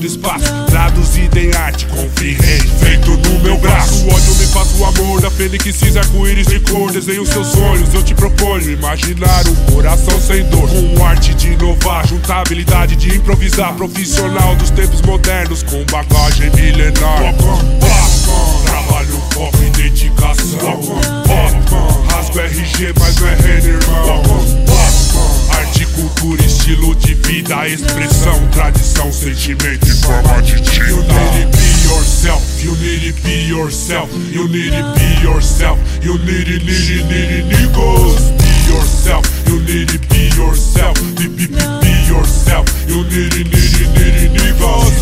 espaço, traduzido em arte, com freehand feito no meu braço. O ódio me faz o amor da fênix cinza, arco-íris de cor. Desenho seus sonhos, eu te proponho imaginar um coração sem dor, com arte de inovar, juntar habilidade de improvisar, profissional dos tempos modernos com bagagem milenar. Trabalho, foco e dedicação. Rasgo RG, mas não é Renner, irmão. Arte, cultura, estilo de vida, expressão, tradição, sentimento em forma de tinta. You need to be yourself, you need to be yourself, you need to be yourself, you need niggas. Be yourself, you need to be yourself, be yourself, you need niggas.